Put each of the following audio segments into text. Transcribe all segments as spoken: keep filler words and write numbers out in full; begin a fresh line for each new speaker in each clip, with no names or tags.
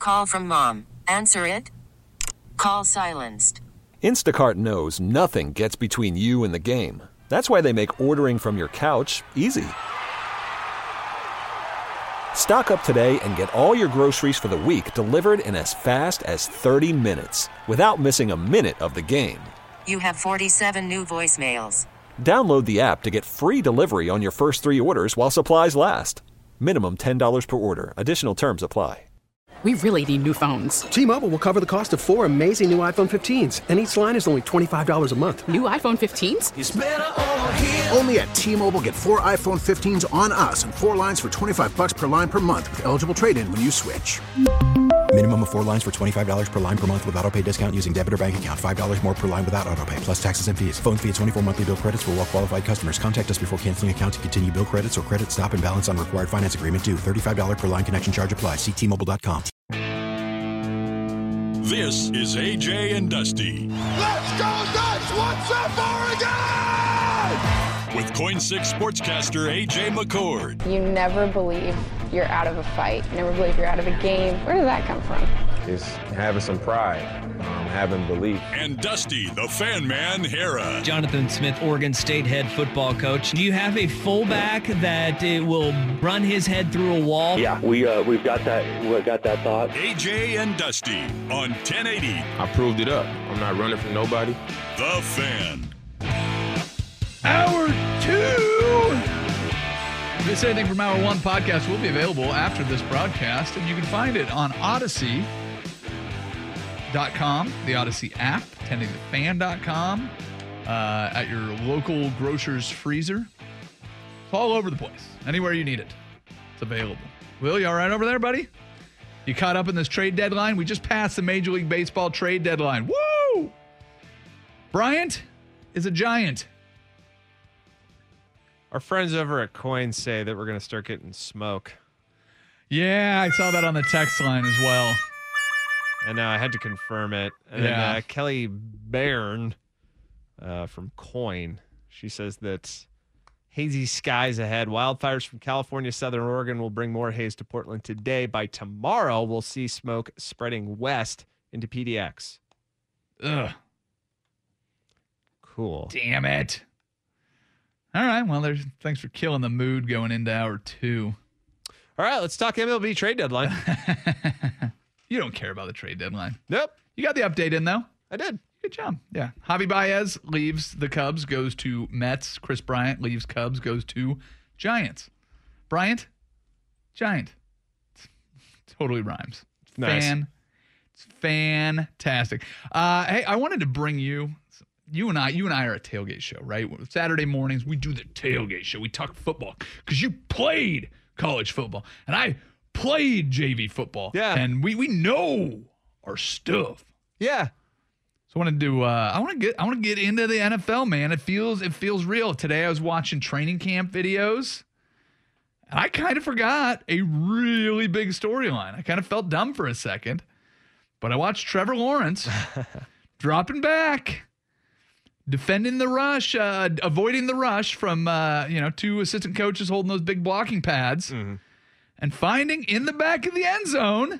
Call from mom. Answer it. Call silenced.
Instacart knows nothing gets between you and the game. That's why they make ordering from your couch easy. Stock up today and get all your groceries for the week delivered in as fast as thirty minutes without missing a minute of the game.
You have forty-seven new voicemails.
Download the app to get free delivery on your first three orders while supplies last. Minimum ten dollars per order. Additional terms apply.
We really need new phones.
T-Mobile will cover the cost of four amazing new iPhone fifteens, and each line is only twenty-five dollars a month.
New iPhone fifteens?
It's better over here. Only at T-Mobile, get four iPhone fifteens on us and four lines for twenty-five bucks per line per month with eligible trade-in when you switch.
Minimum of four lines for twenty-five dollars per line per month with autopay discount using debit or bank account. five dollars more per line without autopay, plus taxes and fees. Phone fee at twenty-four monthly bill credits for well-qualified customers. Contact us before canceling account to continue bill credits or credit stop and balance on required finance agreement due. thirty-five dollars per line connection charge applies. See T Mobile dot com.
This is A J and Dusty.
Let's go Ducks! What's up, Oregon?
With Coin six sportscaster A J McCord.
You never believe you're out of a fight. You never believe you're out of a game. Where did that come from?
It's having some pride, um, having belief.
And Dusty, the fan man, Hera.
Jonathan Smith, Oregon State head football coach. Do you have a fullback that it will run his head through a wall?
Yeah, we uh, we've got that. We got that thought.
A J and Dusty on ten eighty.
I proved it up. I'm not running from nobody.
The Fan.
Hour two. This Anything from Hour One podcast will be available after this broadcast, and you can find it on Odyssey dot com, the Odyssey app, ten eighty the fan dot com, uh, at your local grocer's freezer. It's all over the place. Anywhere you need it, it's available. Will, you all right over there, buddy? You caught up in this trade deadline? We just passed the Major League Baseball trade deadline. Woo! Bryant is a giant.
Our friends over at Coin say that we're going to start getting smoke.
Yeah, I saw that on the text line as well.
And uh, I had to confirm it. And
yeah.
then uh, Kelly Bairn uh, from Coin, she says that hazy skies ahead. Wildfires from California, Southern Oregon will bring more haze to Portland today. By tomorrow, we'll see smoke spreading west into P D X.
Ugh.
Cool.
Damn it. All right, well, there's thanks for killing the mood going into hour two.
All right, let's talk M L B trade deadline.
You don't care about the trade deadline.
Nope.
You got the update in, though.
I did.
Good job. Yeah. Javi Baez leaves the Cubs, goes to Mets. Chris Bryant leaves Cubs, goes to Giants. Bryant, Giant. Totally rhymes.
Nice.
Fan. It's fantastic. Uh, hey, I wanted to bring you... You and I, you and I are a tailgate show, right? Saturday mornings, we do the tailgate show. We talk football because you played college football and I played J V football.
Yeah,
and we we know our stuff.
Yeah.
So I want to do. Uh, I want to get. I want to get into the N F L, man. It feels. It feels real. Today I was watching training camp videos, and I kind of forgot a really big storyline. I kind of felt dumb for a second, but I watched Trevor Lawrence dropping back. Defending the rush, uh, avoiding the rush from, uh, you know, two assistant coaches holding those big blocking pads,
mm-hmm. and
finding in the back of the end zone,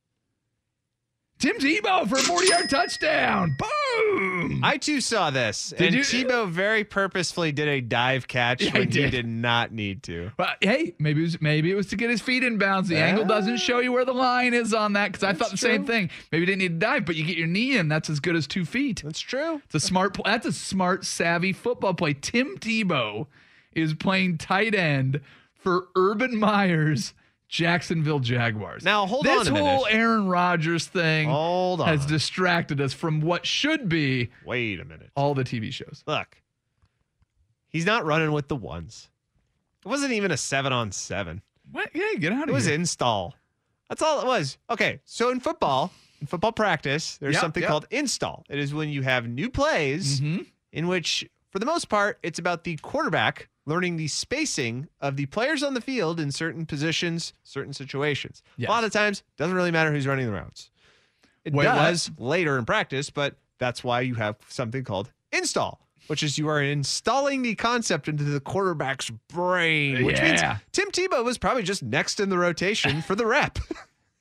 Tim Tebow for a forty-yard touchdown. Boom!
I, too, saw this.
Did
and
you?
Tebow very purposefully did a dive catch
yeah,
when
he did.
he did not need to.
Well, hey, maybe it was maybe it was to get his feet in bounds. The uh, angle doesn't show you where the line is on that, because I thought the
true.
same thing. Maybe you didn't need to dive, but you get your knee in. That's as good as two feet.
That's true.
It's a smart. That's a smart, savvy football play. Tim Tebow is playing tight end for Urban Meyer's Jacksonville Jaguars.
Now, hold
this
on a minute.
This whole Aaron Rodgers thing
hold on.
has distracted us from what should be
Wait a minute.
all the T V shows.
Look, he's not running with the ones. It wasn't even a seven on seven.
What? Yeah, get out of here.
It was install. That's all it was. Okay, so in football, in football practice, there's
yep,
something
yep.
called install. It is when you have new plays
mm-hmm.
in which, for the most part, it's about the quarterback learning the spacing of the players on the field in certain positions, certain situations.
Yes.
A lot of times, doesn't really matter who's running the routes. It
Wait,
does what? later in practice, but that's why you have something called install, which is you are installing the concept into the quarterback's brain, which
yeah.
means Tim Tebow was probably just next in the rotation for the rep.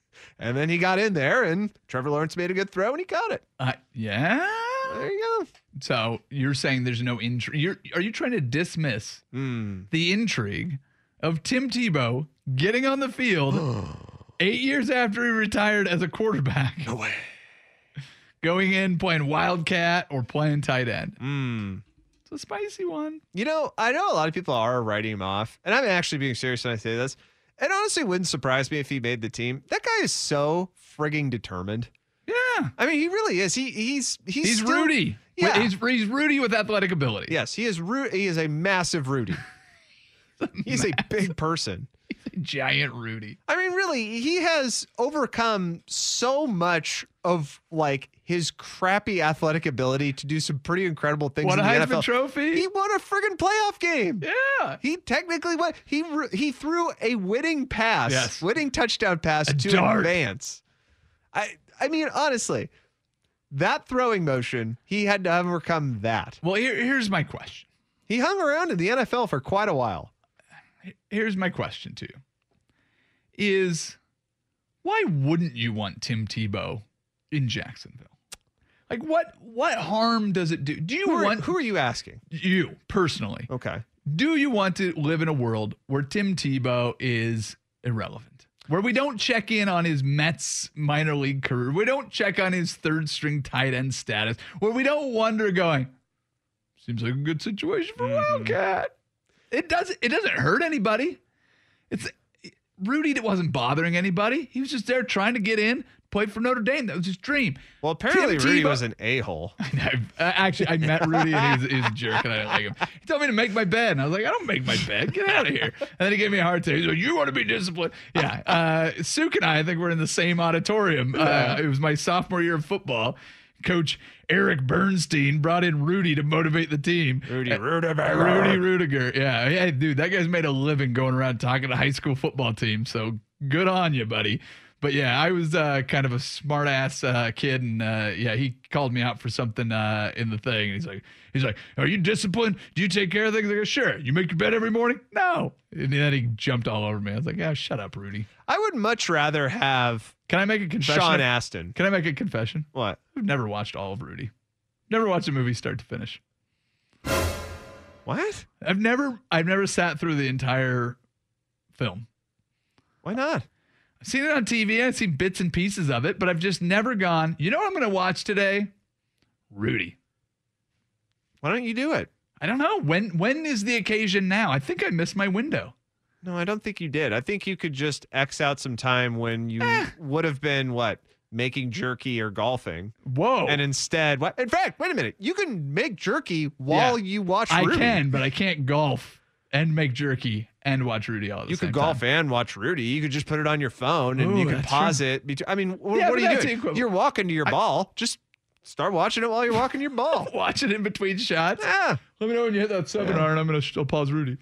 And then he got in there, and Trevor Lawrence made a good throw, and he caught it.
Uh, yeah.
There you go.
So you're saying there's no intrigue. You're, are you trying to dismiss
mm.
the intrigue of Tim Tebow getting on the field eight years after he retired as a quarterback?
No way.
Going in, playing Wildcat or playing tight end.
Mm.
It's a spicy one.
You know, I know a lot of people are writing him off, and I'm actually being serious when I say this. It honestly wouldn't surprise me if he made the team. That guy is so frigging determined.
Yeah.
I mean, he really is. He he's he's,
he's
still,
Rudy.
Yeah.
He's, he's Rudy with athletic ability.
Yes, he is Ru- he is a massive Rudy. He's a big person.
He's a giant Rudy.
I mean, really, he has overcome so much of like his crappy athletic ability to do some pretty incredible things.
Won
in
a
the
Heisman
N F L.
Trophy.
He won a friggin' playoff game.
Yeah.
He technically won. He he threw a winning pass,
yes.
winning touchdown pass
a
to
dart.
advance. I I mean, honestly, that throwing motion, he had to overcome that.
Well, here, here's my question.
He hung around in the N F L for quite a while.
Here's my question to you. Is why wouldn't you want Tim Tebow in Jacksonville? Like what what harm does it do? Do you
who are,
want
who are you asking?
You personally.
Okay.
Do you want to live in a world where Tim Tebow is irrelevant? Where we don't check in on his Mets minor league career. We don't check on his third string tight end status. Where we don't wonder going, seems like a good situation for mm-hmm. Wildcat. It doesn't it doesn't hurt anybody. It's Rudy that wasn't bothering anybody. He was just there trying to get in, play for Notre Dame. That was his dream.
Well, apparently
Tim
Rudy
Tebow,
was an a-hole.
I, actually, I met Rudy and he was, he was a jerk and I didn't like him. He told me to make my bed. And I was like, I don't make my bed. Get out of here. And then he gave me a hard time. He's like, you want to be disciplined? Yeah. Uh, Suk and I, I think we're in the same auditorium. Uh, it was my sophomore year of football. Coach Eric Bernstein brought in Rudy to motivate the team.
Rudy Rudiger.
Rudy Rudiger. Yeah. Yeah, dude, that guy's made a living going around talking to high school football teams. So good on you, buddy. But yeah, I was uh, kind of a smart ass uh, kid, and uh, yeah, he called me out for something uh, in the thing. And he's like, he's like, "Are you disciplined? Do you take care of things?" I go, "Sure." "You make your bed every morning?" "No." And then he jumped all over me. I was like, "Yeah, shut up, Rudy."
I would much rather have.
Can I make a confession?
Sean Astin.
Can I make a confession?
What?
I've never watched all of Rudy. Never watched a movie start to finish.
What?
I've never, I've never sat through the entire film.
Why not?
I've seen it on T V. I've seen bits and pieces of it, but I've just never gone, you know what I'm going to watch today? Rudy.
Why don't you do it?
I don't know. When when is the occasion now? I think I missed my window.
No, I don't think you did. I think you could just X out some time when you eh. would have been, what, making jerky or golfing.
Whoa.
And instead, what? In fact, wait a minute. You can make jerky while yeah, you watch Rudy.
I can, but I can't golf and make jerky and watch Rudy all the
you
same
could golf
time.
and watch Rudy. You could just put it on your phone and
Ooh,
you can pause
true.
it. Between, I mean, w-
yeah,
what are you doing?
Equivalent.
You're walking to your
I,
ball. Just start watching it while you're walking your ball.
Watch it in between shots.
Yeah.
Let me know when you hit that seminar yeah. and I'm going to still pause Rudy.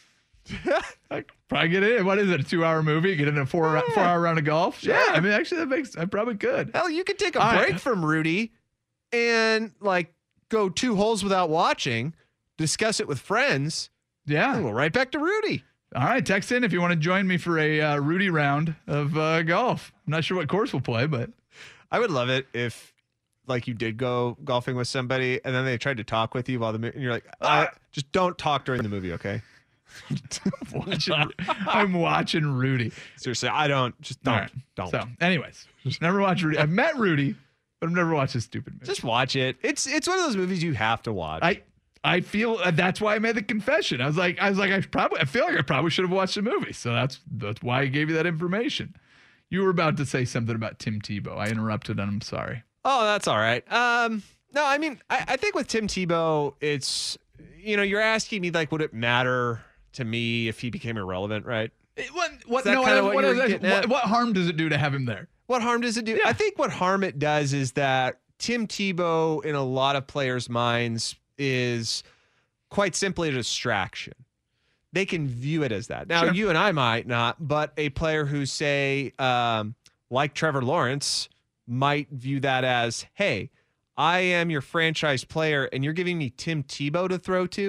I probably get in. What is it? A two-hour movie? Get in a four yeah. four-hour round of golf?
Sure.
Yeah. I mean, actually, that makes. I probably could.
Hell, you could take a
All
break
right.
from Rudy and like go two holes without watching, discuss it with friends.
Yeah.
And we'll right back to Rudy.
All right, text in if you want to join me for a uh, Rudy round of uh, golf. I'm not sure what course we'll play, but
I would love it if, like, you did go golfing with somebody and then they tried to talk with you while the movie, and you're like, uh, just don't talk during the movie, okay?
watching, I'm watching Rudy.
Seriously, I don't. Just don't.
Right.
Don't.
So, anyways, just never watch Rudy. I've met Rudy, but I've never watched his stupid movie.
Just watch it. It's it's one of those movies you have to watch.
I I feel uh, that's why I made the confession. I was like, I was like, I probably, I feel like I probably should have watched the movie. So that's that's why I gave you that information. You were about to say something about Tim Tebow. I interrupted, and I'm sorry.
Oh, that's all right. Um, no, I mean, I, I think with Tim Tebow, it's, you know, you're asking me, like, would it matter to me if he became irrelevant, right?
It, what what,
no,
what,
what,
what,
is
what, what, what harm does it do to have him there?
What harm does it do?
Yeah.
I think what harm it does is that Tim Tebow, in a lot of players' minds, is quite simply a distraction. They can view it as that. Now,
Sure.
you and I might not, but a player who, say, um, like Trevor Lawrence, might view that as, hey, I am your franchise player and you're giving me Tim Tebow to throw to.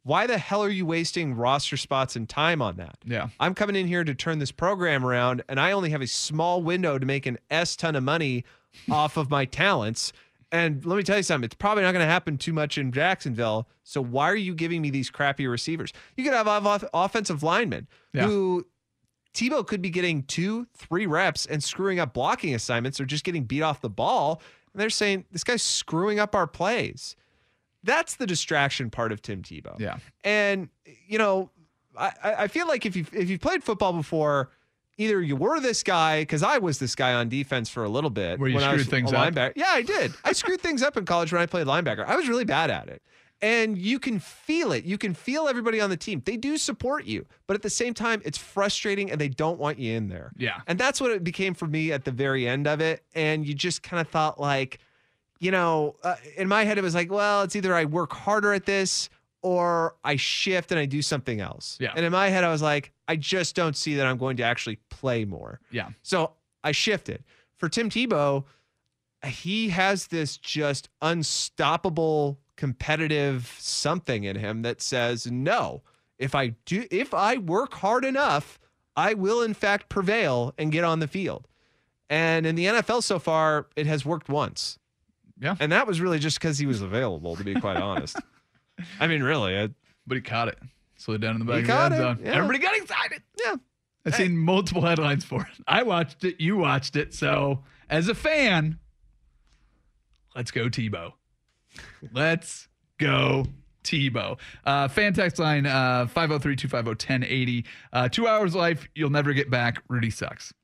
why the hell are you wasting roster spots and time on that?
Yeah.
I'm coming in here to turn this program around, and I only have a small window to make an S ton of money off of my talents. And let me tell you something, it's probably not going to happen too much in Jacksonville. So why are you giving me these crappy receivers? You could have off- offensive linemen
Yeah.
who Tebow could be getting two, three reps and screwing up blocking assignments or just getting beat off the ball. And they're saying, this guy's screwing up our plays. That's the distraction part of Tim Tebow.
Yeah.
And, you know, I, I feel like if you've, if you've played football before, either you were this guy, because I was this guy on defense for a little bit.
Where you
when I was
screwed things
a
up?
linebacker. Yeah, I did. I screwed things up in college when I played linebacker. I was really bad at it. And you can feel it. You can feel everybody on the team. They do support you. But at the same time, it's frustrating and they don't want you in there.
Yeah.
And that's what it became for me at the very end of it. And you just kind of thought like, you know, uh, in my head, it was like, well, it's either I work harder at this or I shift and I do something else.
Yeah.
And in my head, I was like, I just don't see that I'm going to actually play more.
Yeah.
So I shifted. For Tim Tebow, he has this just unstoppable competitive something in him that says, no, if I do, if I work hard enough, I will in fact prevail and get on the field. And in the N F L so far, it has worked once.
Yeah.
And that was really just because he was available, to be quite honest. I mean, really. I,
but he caught it. Slid down in the back
He
of the
caught
end
it,
zone.
yeah.
Everybody got excited.
Yeah.
I've
Hey.
seen multiple headlines for it. I watched it. You watched it. So as a fan, let's go Tebow. Let's go Tebow. Uh, fan text line uh, five oh three, two five oh, one oh eight oh. Uh, two hours life, you'll never get back. Rudy sucks.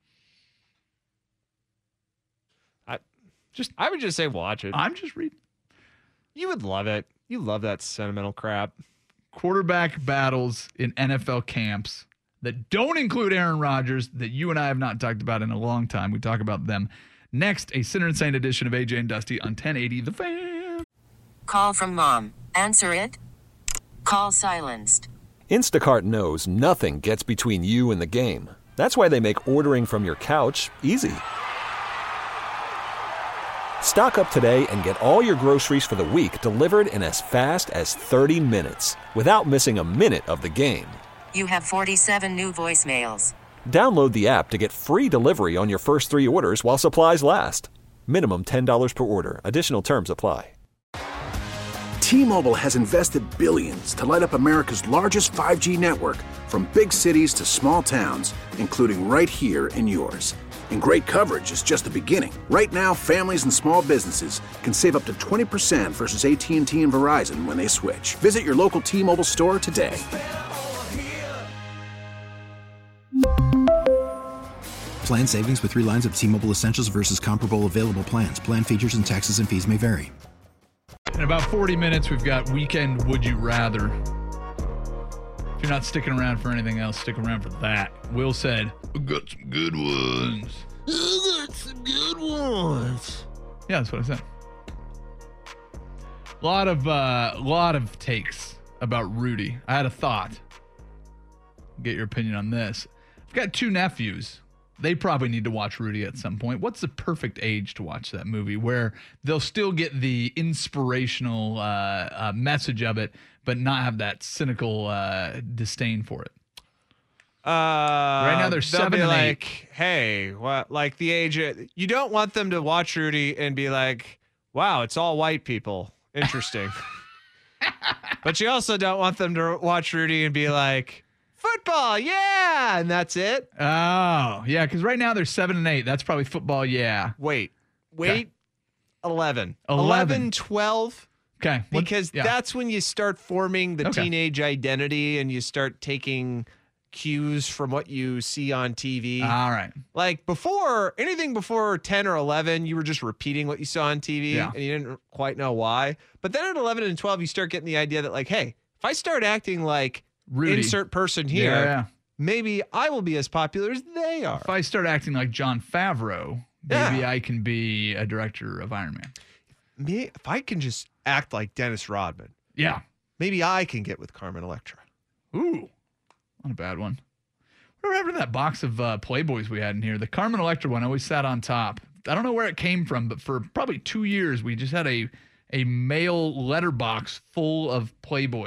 I just, I would just say watch it.
I'm just reading.
You would love it. You love that sentimental crap.
Quarterback battles in N F L camps that don't include Aaron Rodgers that you and I have not talked about in a long time. We talk about them next. A Sinner Insane edition of A J and Dusty on ten eighty The Fan.
Call from mom. Answer it. Call silenced.
Instacart knows nothing gets between you and the game. That's why they make ordering from your couch easy. Stock up today and get all your groceries for the week delivered in as fast as thirty minutes without missing a minute of the game.
You have forty-seven new voicemails.
Download the app to get free delivery on your first three orders while supplies last. Minimum ten dollars per order. Additional terms apply.
T-Mobile has invested billions to light up America's largest five G network, from big cities to small towns, including right here in yours. And great coverage is just the beginning. Right now, families and small businesses can save up to twenty percent versus A T and T and Verizon when they switch. Visit your local T-Mobile store today.
Plan savings with three lines of T-Mobile Essentials versus comparable available plans. Plan features and taxes and fees may vary.
In about forty minutes, we've got Weekend Would You Rather. If you're not sticking around for anything else, stick around for that. Will said, "I've got some good ones."
I got some good ones.
Yeah, that's what I said. A lot of uh, lot of takes about Rudy. I had a thought. Get your opinion on this. I've got two nephews. They probably need to watch Rudy at some point. What's the perfect age to watch that movie where they'll still get the inspirational uh, uh, message of it, but not have that cynical uh, disdain for it?
Uh,
right now they're
they'll
seven
be
and
like,
eight.
hey, what? Like the age? Of, you don't want them to watch Rudy and be like, wow, it's all white people. Interesting. But you also don't want them to watch Rudy and be like, football, yeah, and that's it.
Oh, yeah, because right now they're seven and eight. That's probably football, yeah.
Wait, wait,
Okay.
eleven.
eleven.
eleven, twelve.
Okay. What-
Because
yeah.
that's when you start forming the
Okay.
teenage identity and you start taking cues from what you see on T V.
All right.
Like before, anything before ten or eleven, you were just repeating what you saw on T V
Yeah.
and you didn't quite know why. But then at eleven and twelve, you start getting the idea that like, hey, if I start acting like
Rudy.
insert person here,
Yeah, yeah.
maybe I will be as popular as they are.
If I start acting like Jon Favreau, maybe
Yeah.
I can be a director of Iron Man.
Me, if I can just act like Dennis Rodman,
Yeah.
maybe I can get with Carmen Electra.
Ooh, not a bad one. What happened to that box of uh, Playboys we had in here? The Carmen Electra one always sat on top. I don't know where it came from, but for probably two years, we just had a a mail letterbox full of Playboys.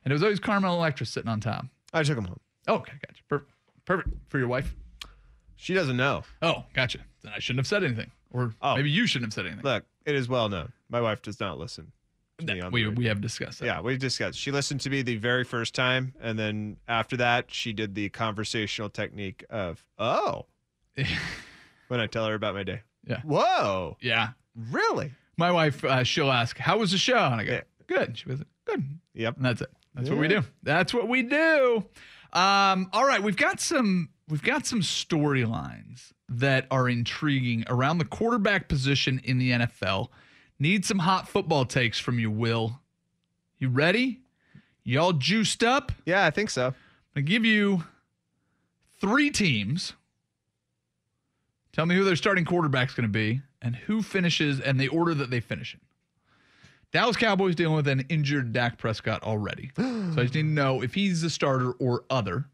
And it was always Carmel Electra sitting on top.
I took him home.
Oh, okay, gotcha. Perfect. Perfect. For your wife?
She doesn't know.
Oh, gotcha. Then I shouldn't have said anything. Or
Oh.
maybe you shouldn't have said anything.
Look, it is well known. My wife does not listen to me on the
we,
radio.
we have discussed that.
Yeah, we've discussed. She listened to me the very first time, and then after that, she did the conversational technique of, oh, when I tell her about my day.
Yeah.
Whoa.
Yeah.
Really?
My wife, uh, she'll ask, how was the show? And I go,
Yeah.
good. She was like, good.
Yep.
And that's it. That's
Yeah.
what we do. That's what we do. Um, all right, we've got some we've got some storylines that are intriguing around the quarterback position in the N F L. Need some hot football takes from you, Will. You ready? Y'all juiced up?
Yeah, I think so.
I'm gonna give you three teams. Tell me who their starting quarterback's going to be and who finishes and the order that they finish in. Dallas Cowboys dealing with an injured Dak Prescott already. So I just need to know if he's the starter or other.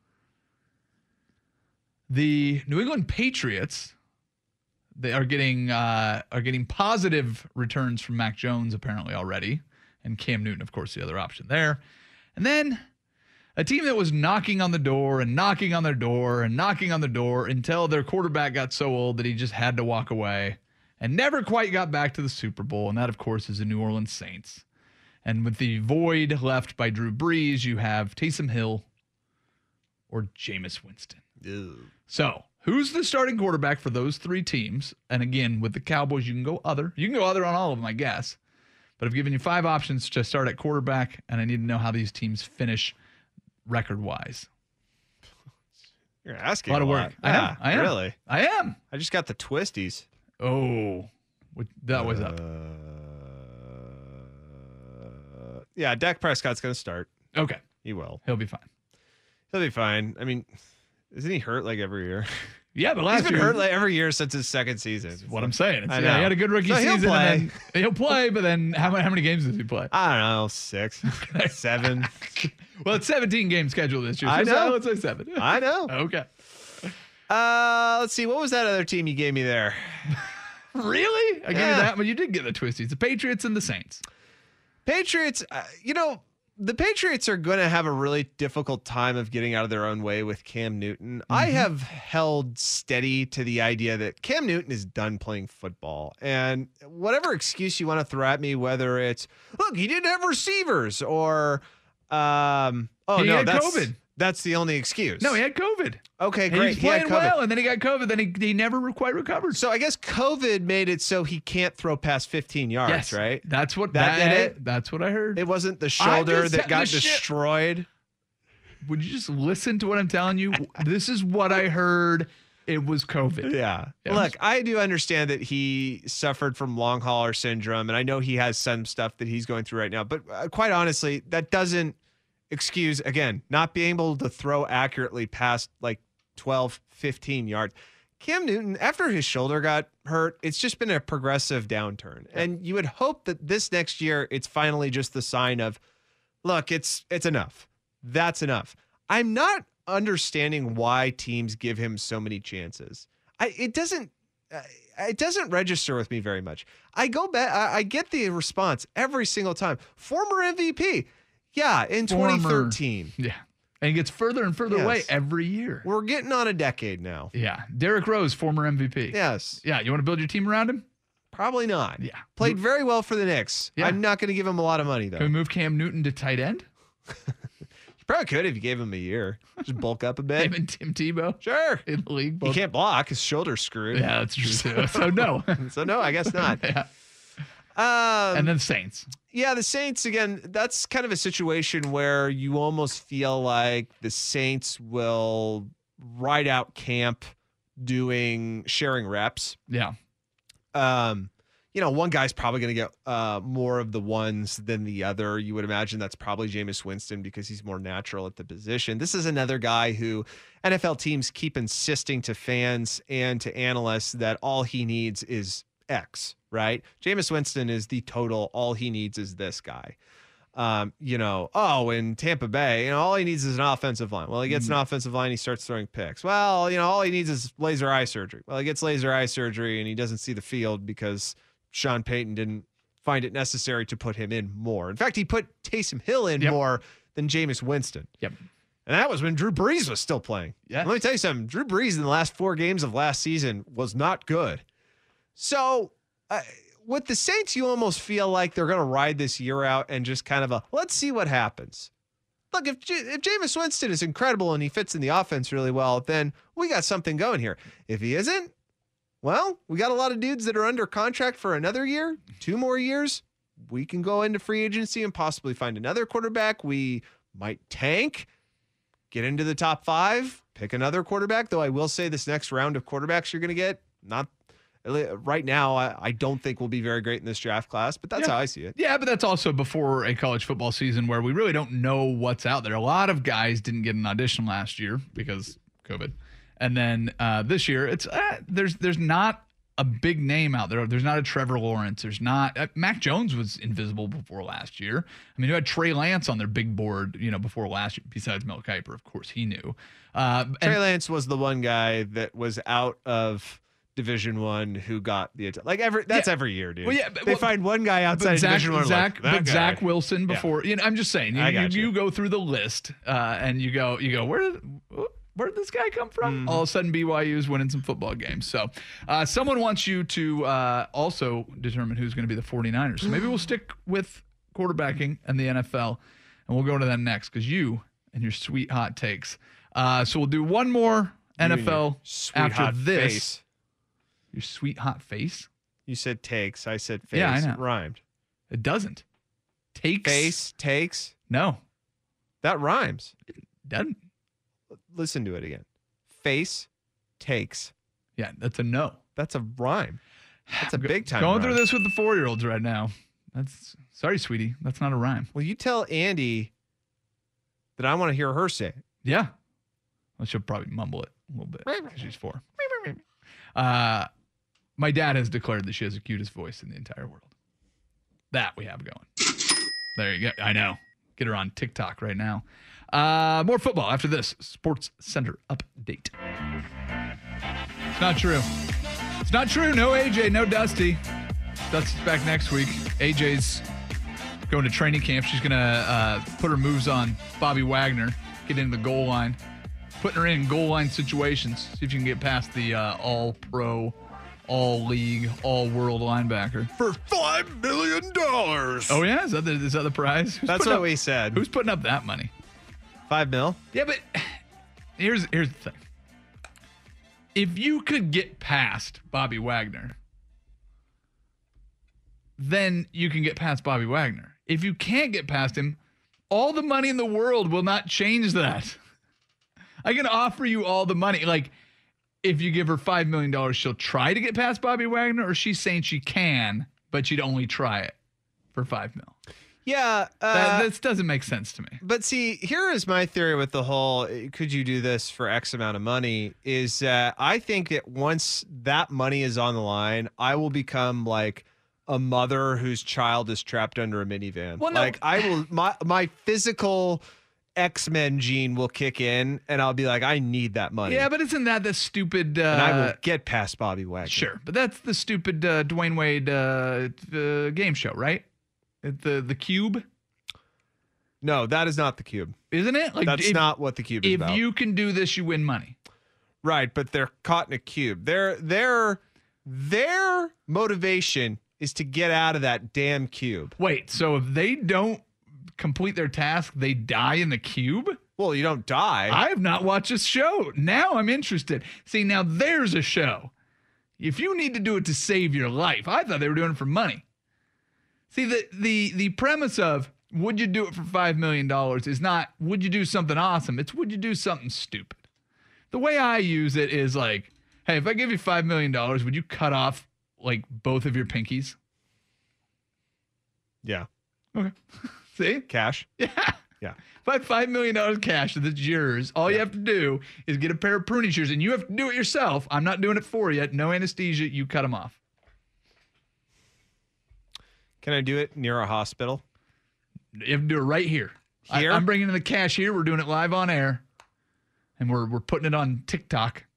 The New England Patriots, they are getting uh, are getting positive returns from Mac Jones apparently already. And Cam Newton, of course, the other option there. And then a team that was knocking on the door and knocking on their door and knocking on the door until their quarterback got so old that he just had to walk away and never quite got back to the Super Bowl. And that, of course, is the New Orleans Saints. And with the void left by Drew Brees, you have Taysom Hill or Jameis Winston.
Ew.
So who's the starting quarterback for those three teams? And again, with the Cowboys, you can go other. You can go other on all of them, I guess. But I've given you five options to start at quarterback, and I need to know how these teams finish record-wise.
You're asking
A lot of work.
lot.
I
Yeah,
am. I am.
Really?
I am.
I just got the twisties.
Oh, what- that was up.
Uh, yeah, Dak Prescott's going to start.
Okay.
He will.
He'll be fine.
He'll be fine. I mean, isn't he hurt like every year?
Yeah, but last
He's been
year,
hurt like every year since his second season. It's
what
like-
I'm saying. It's,
I
yeah,
know.
he had a good rookie
So he'll
season.
play.
And then he'll play, but then how many, how many games does he play?
I don't know, six, seven.
Well, it's seventeen game schedule this year. So
I know.
Let's say seven.
I know.
Okay.
Uh, let's see. What was that other team you gave me there?
Really? I gave
Yeah.
you that, but you did get the twisties. The Patriots and the Saints.
Patriots, uh, you know, the Patriots are going to have a really difficult time of getting out of their own way with Cam Newton. Mm-hmm. I have held steady to the idea that Cam Newton is done playing football. And whatever excuse you want to throw at me, whether it's, look, he didn't have receivers or, um, oh,
He
no,
had
that's,
COVID.
That's the only excuse.
No, he had COVID.
Okay,
And
great.
he was
He had
playing
COVID.
well, and then he got COVID. Then he, he never quite recovered.
So I guess COVID made it so he can't throw past fifteen yards,
Yes,
right?
That's what
That
that,
did it?
That's what I heard.
It wasn't the shoulder
just
that
ha-
got
the shit-
destroyed.
Would you just listen to what I'm telling you? This is what I heard. It was COVID.
Yeah.
Yeah.
Look, I do understand that he suffered from long hauler syndrome, and I know he has some stuff that he's going through right now. But uh, quite honestly, that doesn't excuse, again, not being able to throw accurately past like twelve, fifteen yards. Cam Newton, after his shoulder got hurt, it's just been a progressive downturn. And you would hope that this next year, it's finally just the sign of, look, it's it's enough. That's enough. I'm not understanding why teams give him so many chances. I it doesn't uh, it doesn't register with me very much. I go back, I, I get the response every single time. Former M V P, yeah, in
Former.
twenty thirteen.
Yeah. And it gets further and further
Yes.
away every year.
We're getting on a decade now.
Yeah. Derrick Rose, former M V P.
Yes.
Yeah. You want to build your team around him?
Probably not.
Yeah.
Played very well for the Knicks.
Yeah.
I'm not going to give him a lot of money, though.
Can we move Cam Newton to tight end?
You probably could if you gave him a year. Just bulk up a bit.
Him and Tim Tebow
Sure.
in the league.
He
Both-
can't block. His shoulder's screwed.
Yeah, that's true too. So no.
So no, I guess not.
Yeah.
Um,
And then Saints.
yeah, the Saints, again, that's kind of a situation where you almost feel like the Saints will ride out camp doing sharing reps.
Yeah.
Um, you know, one guy's probably going to get uh, more of the ones than the other. You would imagine that's probably Jameis Winston because he's more natural at the position. This is another guy who N F L teams keep insisting to fans and to analysts that all he needs is X, right? Jameis Winston is the total. All he needs is this guy. Um, you know, oh, in Tampa Bay, you know, all he needs is an offensive line. Well, he gets an offensive line, he starts throwing picks. Well, you know, all he needs is laser eye surgery. Well, he gets laser eye surgery and he doesn't see the field because Sean Payton didn't find it necessary to put him in more. In fact, he put Taysom Hill in
Yep.
more than Jameis Winston.
Yep.
And that was when Drew Brees was still playing.
Yeah.
Let me tell you something. Drew Brees in the last four games of last season was not good. So uh, with the Saints, you almost feel like they're going to ride this year out and just kind of a, let's see what happens. Look, if, J- if Jameis Winston is incredible and he fits in the offense really well, then we got something going here. If he isn't, well, we got a lot of dudes that are under contract for another year, two more years. We can go into free agency and possibly find another quarterback. We might tank. Get into the top five, pick another quarterback, though I will say this next round of quarterbacks you're going to get, not right now, I, I don't think will be very great in this draft class, but that's
yeah.
how I see it.
Yeah, but that's also before a college football season where we really don't know what's out there. A lot of guys didn't get an audition last year because COVID. And then uh, this year, it's uh, there's there's not a big name out there. There's not a Trevor Lawrence. There's not uh, Mac Jones was invisible before last year. I mean, you had Trey Lance on their big board, you know, before last year. Besides Mel Kiper, of course, he knew. Uh,
Trey
and,
Lance was the one guy that was out of Division One who got the like every. That's
yeah.
every year, dude.
Well, yeah, but,
they
well,
find one guy outside
Zach,
Division One.
Zach,
like,
but
guy.
Zach Wilson before.
Yeah.
You know, I'm just saying. You,
I got
you,
you.
you go through the list uh, and you go, you go, where did. Where did this guy come from? Mm. All of a sudden, B Y U is winning some football games. So uh, someone wants you to uh, also determine who's going to be the 49ers. So maybe we'll stick with quarterbacking and the N F L, and we'll go to that next because you and your sweet hot takes. Uh, so we'll do one more N F L after this.
Face.
Your sweet hot face?
You said takes. I said face.
Yeah, I know.
It rhymed.
It doesn't. Takes.
Face, takes.
No.
That rhymes.
It doesn't.
Listen to it again. Face, takes.
Yeah, that's a no.
That's a rhyme. That's a big time
Going
rhyme.
through this with the four-year-olds right now. That's sorry, sweetie. That's not a rhyme.
Well, you tell Andy that I want to hear her say it.
Yeah. Well, she'll probably mumble it a little bit because she's four. Uh, my dad has declared that she has the cutest voice in the entire world. That we have going. There you go. I know. Get her on TikTok right now. Uh, more football after this Sports Center update. It's not true. It's not true. No A J, no Dusty. Dusty's back next week. A J's going to training camp. She's going to uh, put her moves on Bobby Wagner, get into the goal line, putting her in goal line situations. See if you can get past the uh, all-pro, all-league, all-world linebacker.
For five million dollars.
Oh, yeah? Is that the, is that the prize? Who's
That's what
up,
we said.
Who's putting up that money?
Five mil?
Yeah, but here's here's the thing. If you could get past Bobby Wagner, then you can get past Bobby Wagner. If you can't get past him, all the money in the world will not change that. I can offer you all the money. Like, if you give her five million dollars, she'll try to get past Bobby Wagner, or she's saying she can, but she'd only try it for five mil.
Yeah. Uh,
that, this doesn't make sense to me.
But see, here is my theory with the whole, could you do this for X amount of money, is uh, I think that once that money is on the line, I will become like a mother whose child is trapped under a minivan.
Well, no.
Like I will, my, my physical X-Men gene will kick in and I'll be like, I need that money.
Yeah, but isn't that the stupid... Uh,
and I will get past Bobby Wagner.
Sure, but that's the stupid uh, Dwayne Wade uh, uh, game show, right? The the Cube?
No, that is not the Cube.
Isn't it? Like
That's
if,
not what the Cube is
if
about.
If you can do this, you win money.
Right, but they're caught in a cube. Their their their motivation is to get out of that damn cube.
Wait, so if they don't complete their task, they die in the cube?
Well, you don't die.
I have not watched this show. Now I'm interested. See, now there's a show. If you need to do it to save your life, I thought they were doing it for money. See, the the the premise of would you do it for five million dollars is not would you do something awesome. It's would you do something stupid. The way I use it is like, hey, if I give you five million dollars, would you cut off like both of your pinkies?
Yeah.
Okay. See?
Cash.
Yeah.
Yeah.
If I have five million dollars cash that's yours, all yeah. you have to do is get a pair of pruning shears, and you have to do it yourself. I'm not doing it for you. No anesthesia. You cut them off.
Can I do it near a hospital?
You have to do it right here.
Here?
I, I'm bringing in the cash here. We're doing it live on air, and we're we're putting it on TikTok.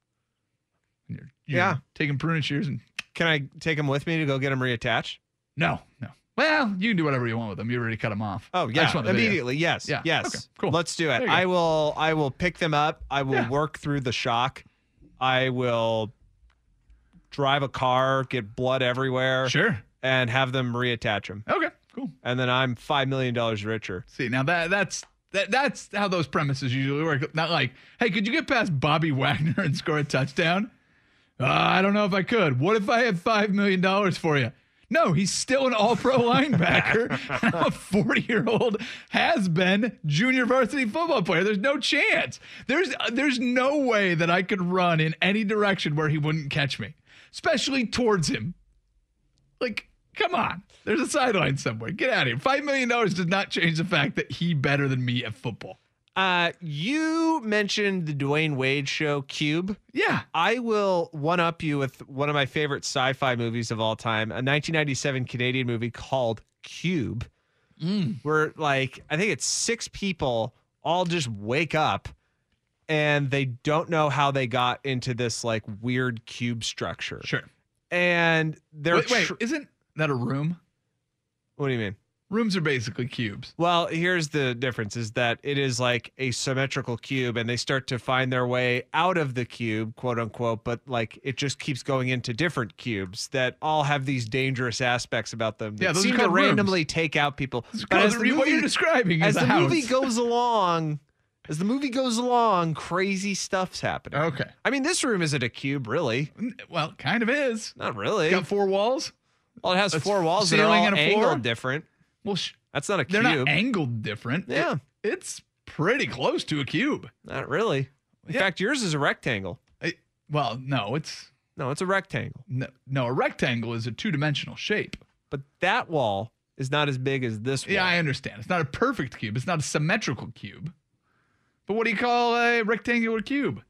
You're, you're
yeah.
taking pruning shears and.
Can I take them with me to go get them reattached?
No, no. Well, you can do whatever you want with them. You already cut them off.
Oh,
I
yeah.
just want the video.
Immediately. Yes.
Yeah.
Yes.
Okay, cool.
Let's do
There
it.
you go.
I will I will pick them up. I will
Yeah.
work through the shock. I will drive a car, get blood everywhere.
Sure.
And have them reattach them.
Okay, cool.
And then I'm five million dollars richer.
See, now that that's that that's how those premises usually work. Not like, hey, could you get past Bobby Wagner and score a touchdown? Uh, I don't know if I could. What if I had five million dollars for you? No, he's still an all-pro linebacker, and I'm a forty-year-old has-been junior varsity football player. There's no chance. There's uh, there's no way that I could run in any direction where he wouldn't catch me, especially towards him. Like, come on. There's a sideline somewhere. Get out of here. five million dollars does not change the fact that he better than me at football.
Uh, you mentioned the Dwayne Wade show, Cube.
Yeah.
I will one-up you with one of my favorite sci-fi movies of all time, a nineteen ninety-seven Canadian movie called Cube,
mm.
where, like, I think it's six people all just wake up and they don't know how they got into this, like, weird cube structure.
Sure.
And they're...
Wait, wait
tr-
isn't that a room?
What do you mean?
Rooms are basically cubes.
Well, here's the difference is that it is like a symmetrical cube and they start to find their way out of the cube, quote unquote, but like it just keeps going into different cubes that all have these dangerous aspects about them.
Yeah,
that
those
seem
are
to
called
randomly
rooms.
take out people.
It's
But
called
as
the-
the movie,
what you're describing
as
is
the
a
movie
house.
goes along, as the movie goes along, crazy stuff's happening.
Okay.
I mean, this room isn't a cube, really.
Well, kind of is.
Not really.
Got four walls.
Well, it has
a
four walls that are
ceiling
all
and a floor?
angled different.
Well, sh-
That's not a
they're
cube.
not angled different.
Yeah.
It- it's pretty close to a cube.
Not really. In
Yeah.
fact, yours is a rectangle.
I- well, no, it's
No, it's a rectangle.
no, no. A rectangle is a two-dimensional shape.
But that wall is not as big as this wall.
Yeah, I understand. It's not a perfect cube. It's not a symmetrical cube. But what do you call a rectangular cube?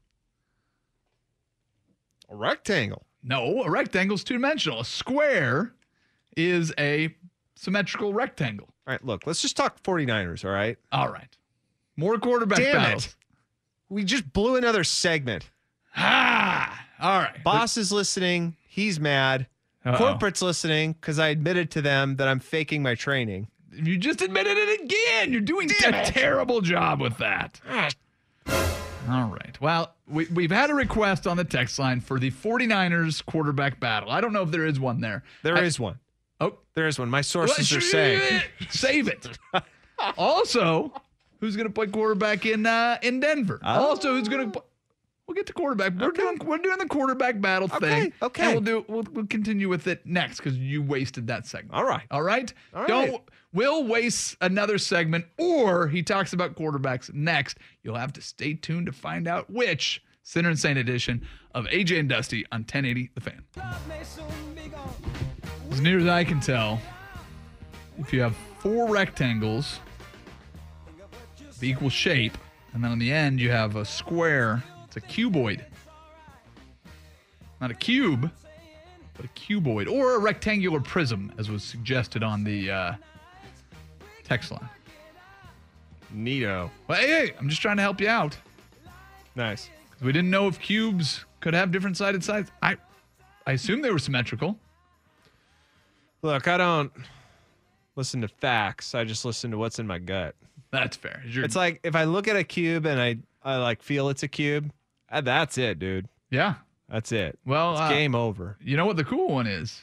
A rectangle.
No, a rectangle is two-dimensional. A square is a symmetrical rectangle.
All right, look, let's just talk 49ers, all right?
All right. More quarterback
Damn
battles.
it. We just blew another segment.
Ah, all right.
Boss is listening. He's mad.
Uh-oh.
Corporate's listening because I admitted to them that I'm faking my training.
You just admitted it again. You're doing
Damn
a
it.
terrible job with that. All right. Well, we, we've had a request on the text line for the 49ers quarterback battle. I don't know if there is one there.
There
I-
is one.
Oh,
There is one. My sources are
Let's-
saying.
Save it. Also, who's going to play quarterback in uh, in Denver?
Oh.
Also, who's going to? We'll get to quarterback. We're
Okay.
doing we're doing the quarterback battle
Okay,
thing.
okay.
And we'll do we'll, we'll continue with it next because you wasted that segment.
All right.
All right.
All right.
Don't. We'll waste another segment, or he talks about quarterbacks next. You'll have to stay tuned to find out which Sinner and Saint edition of A J and Dusty on ten eighty The Fan. As near as I can tell, if you have four rectangles of equal shape, and then on the end you have a square, it's a cuboid. Not a cube, but a cuboid, or a rectangular prism, as was suggested on the uh, text line.
Neato.
Well, hey, hey, I'm just trying to help you out.
Nice.
'Cause we didn't know if cubes could have different sided sides. I, I assume they were symmetrical.
Look, I don't listen to facts. I just listen to what's in my gut.
That's fair. You're-
It's like if I look at a cube and I, I like feel it's a cube, uh, that's it, dude.
yeah.
That's it.
Well,
It's
uh,
game over.
You know what the cool one is?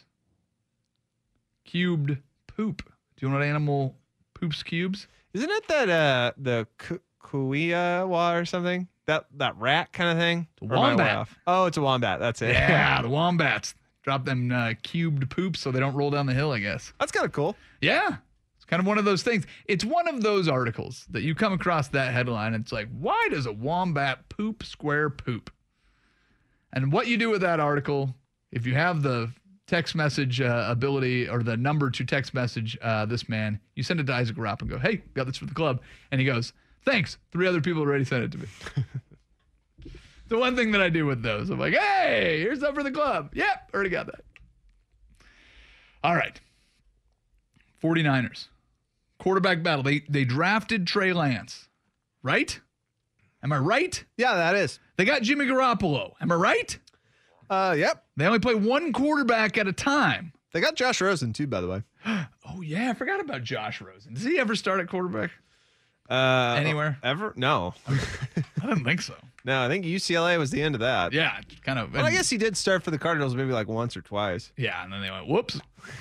Cubed poop. Do you know what animal poops cubes?
Isn't it that uh the ku- kuiawa or something? That that rat kind of thing?
It's a
Or am I way
wombat.
off? Oh, it's a wombat. That's it.
Yeah, the wombats. Drop them uh, cubed poops so they don't roll down the hill, I guess.
That's kind of cool.
Yeah. It's kind of one of those things. It's one of those articles that you come across that headline. And it's like, why does a wombat poop square poop? And what you do with that article, if you have the text message uh, ability or the number to text message uh, this man, you send it to Isaac Rapp and go, hey, got this for the club. And he goes, thanks. Three other people already sent it to me. The one thing that I do with those, I'm like, hey, here's something for the club. Yep, already got that. All right. 49ers. Quarterback battle. They they drafted Trey Lance, right? Am I right?
Yeah, that is.
They got Jimmy Garoppolo. Am I right?
Uh, yep.
They only play one quarterback at a time.
They got Josh Rosen too, by the way.
Oh, yeah, I forgot about Josh Rosen. Does he ever start at quarterback?
Uh,
Anywhere?
Ever? No.
I didn't think so.
No, I think U C L A was the end of that.
Yeah, kind of.
Well, I guess he did start for the Cardinals maybe like once or twice.
Yeah, and then they went, whoops.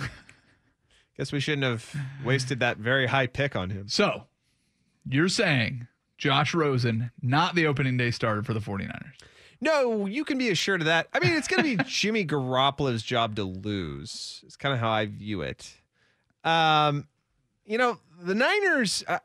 Guess we shouldn't have wasted that very high pick on him.
So, you're saying Josh Rosen, not the opening day starter for the 49ers?
No, you can be assured of that. I mean, it's going to be Jimmy Garoppolo's job to lose. It's kind of how I view it. Um, you know, the Niners... Uh,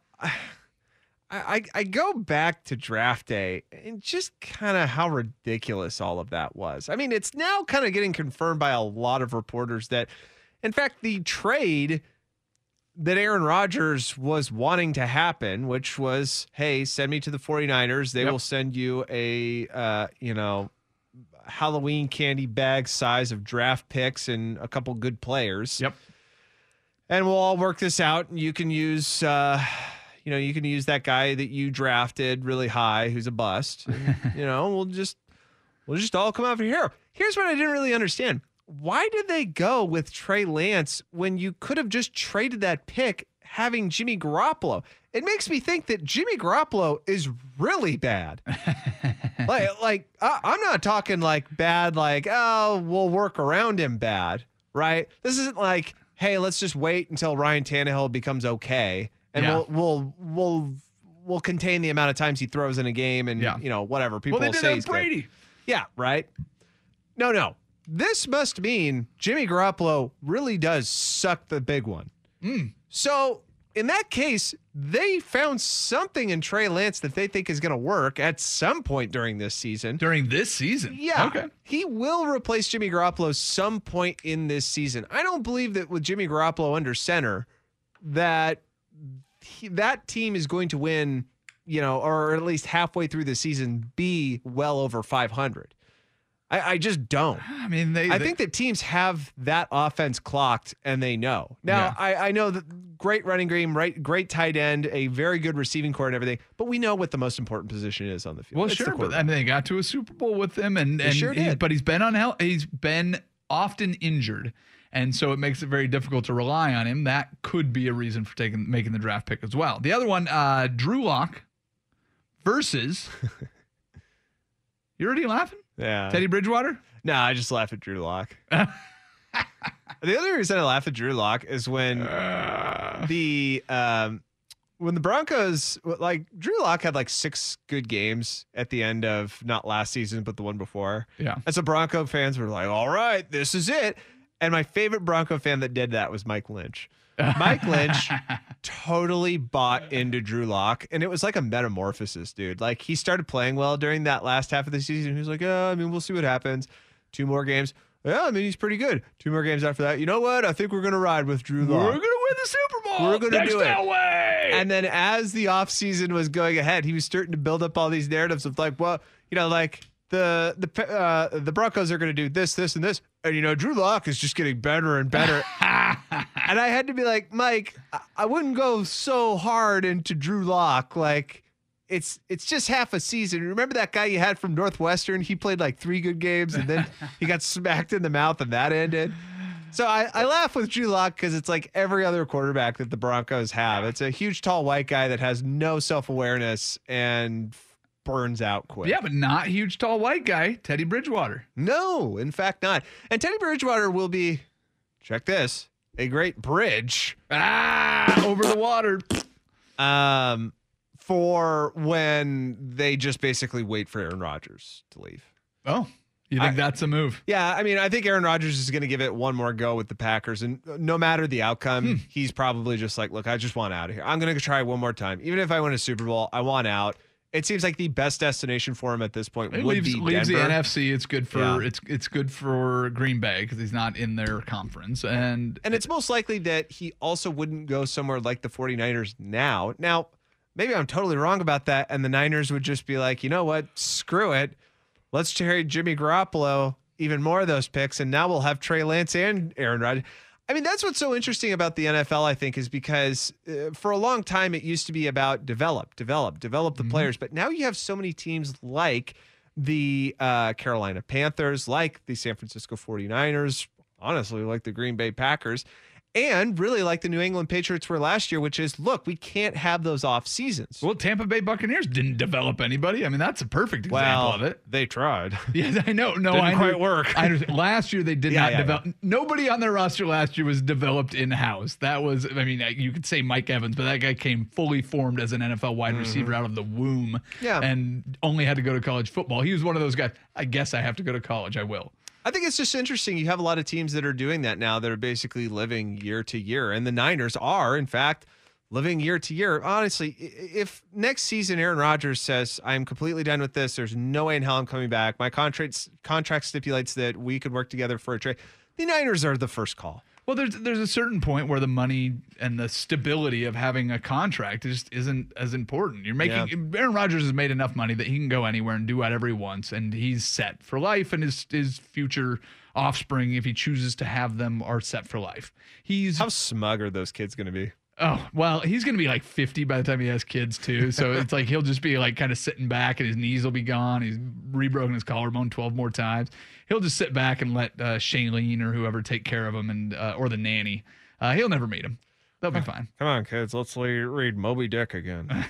I, I go back to draft day and just kind of how ridiculous all of that was. I mean, it's now kind of getting confirmed by a lot of reporters that, in fact, the trade that Aaron Rodgers was wanting to happen, which was, hey, send me to the 49ers. They
Yep.
will send you a, uh, you know, Halloween candy bag size of draft picks and a couple good players.
Yep.
And we'll all work this out. And you can use... Uh, You know, you can use that guy that you drafted really high, who's a bust. And, you know, we'll just we'll just all come over here. Here's what I didn't really understand: why did they go with Trey Lance when you could have just traded that pick, having Jimmy Garoppolo? It makes me think that Jimmy Garoppolo is really bad. like, like I, I'm not talking like bad, like oh, we'll work around him bad, right? This isn't like, hey, let's just wait until Ryan Tannehill becomes okay. And
Yeah.
we'll we'll we'll we'll contain the amount of times he throws in a game, and
Yeah.
you know whatever people
Well, they
will
did
say
that
he's
with Brady.
good. Yeah, right. No, no. This must mean Jimmy Garoppolo really does suck the big one.
Mm.
So in that case, they found something in Trey Lance that they think is going to work at some point during this season.
During this season?
Yeah.
Okay.
He will replace Jimmy Garoppolo some point in this season. I don't believe that with Jimmy Garoppolo under center that he, that team is going to win, you know, or at least halfway through the season be well over five hundred. I, I just don't.
I mean, they.
I
they,
think that teams have that offense clocked and they know. Now,
Yeah.
I, I know that great running game, right, great tight end, a very good receiving core and everything, but we know what the most important position is on the field.
Well,
It's the
sure, but
quarterback.
I mean, they got to a Super Bowl with him, and,
They
and
sure
he-
did.
but he's been on hel- he's been often injured, and so it makes it very difficult to rely on him. That could be a reason for taking making the draft pick as well. The other one, uh, Drew Lock versus. You already laughing?
Yeah.
Teddy Bridgewater?
No, I just laugh at Drew Lock. The other reason I laugh at Drew Lock is when
Uh.
the um, when the Broncos, like Drew Lock had like six good games at the end of not last season but the one before.
Yeah.
And so Bronco fans were like, "All right, this is it." And my favorite Bronco fan that did that was Mike Lynch. Mike Lynch totally bought into Drew Lock, and it was like a metamorphosis, dude. Like he started playing well during that last half of the season. He was like, "Oh, I mean, we'll see what happens." Two more games. Yeah, I mean, he's pretty good. Two more games after that. You know what? I think we're going to ride with Drew Lock.
We're gonna win the Super Bowl.
We're going to
Next
do it.
Elway!
And then as the offseason was going ahead, he was starting to build up all these narratives of like, well, you know, like the the uh, the Broncos are going to do this, this, and this. And, you know, Drew Lock is just getting better and better. And I had to be like, Mike, I, I wouldn't go so hard into Drew Lock. Like, it's it's just half a season. Remember that guy you had from Northwestern? He played like three good games, and then he got smacked in the mouth, and that ended. So I, I laugh with Drew Lock because it's like every other quarterback that the Broncos have. It's a huge, tall, white guy that has no self-awareness and burns out quick.
Yeah, but not huge, tall, white guy, Teddy Bridgewater.
No, in fact not. And Teddy Bridgewater will be, check this, a great bridge.
Ah, over the water.
Um, for when they just basically wait for Aaron Rodgers to leave.
Oh, you think
I-
that's a move?
Yeah, I mean, I think Aaron Rodgers is going to give it one more go with the Packers, and no matter the outcome,
Hmm.
he's probably just like, look, I just want out of here. I'm going to try one more time. Even if I win a Super Bowl, I want out. It seems like the best destination for him at this point
It
would
leaves,
be
leaves the
Denver.
N F C. It's good for
Yeah.
it's it's good for Green Bay because he's not in their conference, and
And it's most likely that he also wouldn't go somewhere like the 49ers now. Now, maybe I'm totally wrong about that, and the Niners would just be like, you know what? Screw it. Let's trade Jimmy Garoppolo, even more of those picks, and now we'll have Trey Lance and Aaron Rodgers. I mean, that's what's so interesting about the N F L, I think, is because uh, for a long time it used to be about develop, develop, develop the players. But now you have so many teams like the uh, Carolina Panthers, like the San Francisco 49ers, honestly, like the Green Bay Packers. And really like the New England Patriots were last year, which is, look, we can't have those off seasons.
Well, Tampa Bay Buccaneers didn't develop anybody. I mean, that's a perfect example
well,
of it.
They tried.
Yeah, I know. No,
Didn't
I
quite
knew,
work.
I understand. Last year, they did
Yeah,
not
yeah,
develop.
yeah.
Nobody on their roster last year was developed in-house. That was, I mean, you could say Mike Evans, but that guy came fully formed as an N F L wide
Mm-hmm.
receiver out of the womb
Yeah.
and only had to go to college football. He was one of those guys, I guess I have to go to college. I will.
I think it's just interesting. You have a lot of teams that are doing that now that are basically living year to year. And the Niners are, in fact, living year to year. Honestly, if next season Aaron Rodgers says, I'm completely done with this, there's no way in hell I'm coming back, my contract, contract stipulates that we could work together for a trade, the Niners are the first call.
Well, there's there's a certain point where the money and the stability of having a contract just isn't as important. You're making yeah. Aaron Rodgers has made enough money that he can go anywhere and do whatever he wants, and he's set for life, and his his future offspring, if he chooses to have them, are set for life. He's
how smug are those kids going to be?
Oh, well, he's going to be like fifty by the time he has kids, too. So it's like he'll just be like kind of sitting back and his knees will be gone. He's rebroken his collarbone twelve more times. He'll just sit back and let uh, Shailene or whoever take care of him, and uh, or the nanny. Uh, he'll never meet him. They'll be fine.
Come on, kids. Let's read Moby Dick again.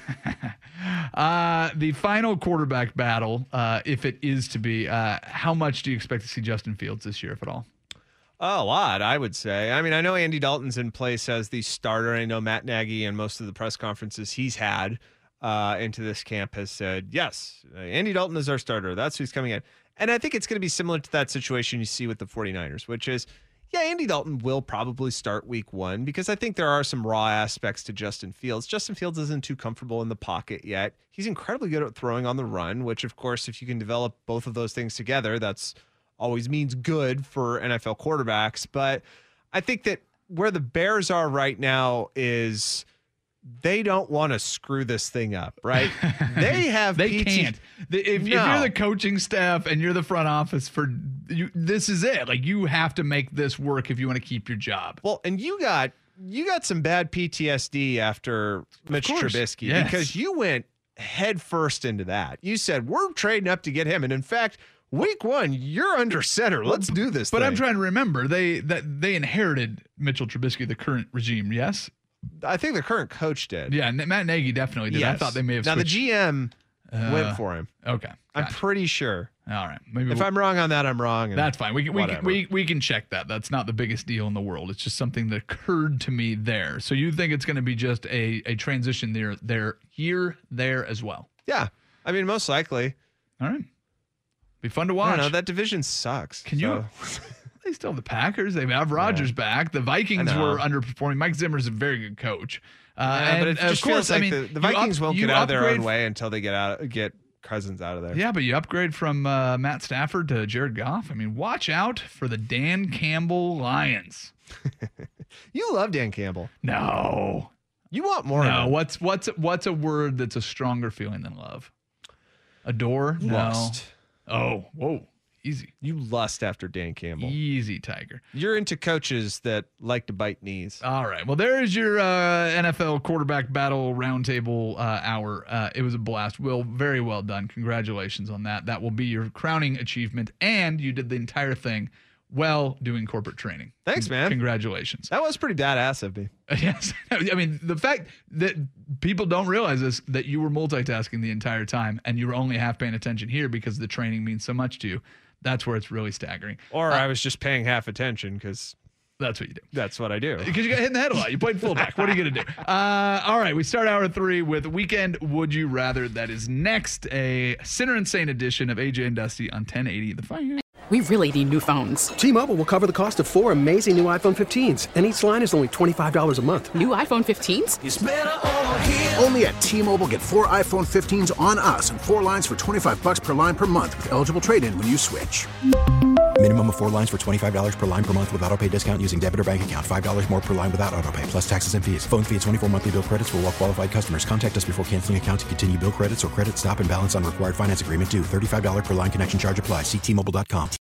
uh, the final quarterback battle, uh, if it is to be, uh, how much do you expect to see Justin Fields this year, if at all?
A lot, I would say. I mean, I know Andy Dalton's in place as the starter. I know Matt Nagy and most of the press conferences he's had uh, into this camp has said, yes, Andy Dalton is our starter. That's who's coming in. And I think it's going to be similar to that situation you see with the 49ers, which is, yeah, Andy Dalton will probably start week one because I think there are some raw aspects to Justin Fields. Justin Fields isn't too comfortable in the pocket yet. He's incredibly good at throwing on the run, which, of course, if you can develop both of those things together, that's always means good for N F L quarterbacks. But I think that where the Bears are right now is they don't want to screw this thing up, right? They have
they
P T-
can't. If, no. if you're the coaching staff and you're the front office for you, this is it. Like you have to make this work if you want to keep your job.
Well, and you got you got some bad P T S D after Mitch Trubisky
yes.
because you went head first into that. You said we're trading up to get him, and in fact, week one, you're under center. Let's do this.
But
thing.
I'm trying to remember they that they inherited Mitchell Trubisky, the current regime. Yes,
I think the current coach did.
Yeah, Matt Nagy definitely did. Yes. I thought they may have.
Now
switched.
the G M uh, went for him.
Okay, gotcha.
I'm pretty sure.
All right, maybe
if
we'll,
I'm wrong on that, I'm wrong.
That's fine. We can we, can we we can check that. That's not the biggest deal in the world. It's just something that occurred to me there. So you think it's going to be just a a transition there there here there as well?
Yeah, I mean most likely.
All right. Be fun to watch.
I don't know, that division sucks.
Can
so.
you? They still have the Packers. They have Rodgers yeah. back. The Vikings were underperforming. Mike Zimmer's a very good coach. Uh,
yeah,
and
but it just
of course,
feels like
I mean,
the, the Vikings
up,
won't get out of their own
f-
way until they get out get Cousins out of there.
Yeah, but you upgrade from uh, Matt Stafford to Jared Goff. I mean, watch out for the Dan Campbell Lions.
You love Dan Campbell.
No,
you want more.
No,
of him.
what's what's what's a word that's a stronger feeling than love? Adore.
Lust.
No. Oh, whoa. Easy.
You lust after Dan Campbell.
Easy, Tiger.
You're into coaches that like to bite knees.
All right. Well, there is your uh, N F L quarterback battle roundtable uh, hour. Uh, it was a blast. Will, very well done. Congratulations on that. That will be your crowning achievement. And you did the entire thing well doing corporate training.
Thanks, man.
Congratulations.
That was pretty badass of me.
Yes. I mean, the fact that people don't realize this, that you were multitasking the entire time and you were only half paying attention here because the training means so much to you. That's where it's really staggering.
Or
uh,
I was just paying half attention because
that's what you do.
That's what I do.
Because you got hit in the head a lot. You played fullback. What are you going to do? Uh, all right. We start hour three with Weekend Would You Rather. That is next. A Sinner Insane edition of A J and Dusty on ten eighty The Fan.
We really need new phones.
T-Mobile will cover the cost of four amazing new iPhone fifteens, and each line is only twenty-five dollars a month.
New iPhone fifteens?
It's better over here. Only at T-Mobile, get four iPhone fifteens on us and four lines for twenty-five dollars per line per month with eligible trade-in when you switch.
Minimum of four lines for twenty-five dollars per line per month with autopay discount using debit or bank account. five dollars more per line without autopay, plus taxes and fees. Phone fee at twenty-four monthly bill credits for well-qualified customers. Contact us before canceling account to continue bill credits or credit stop and balance on required finance agreement due. thirty-five dollars per line connection charge applies. See T Mobile dot com.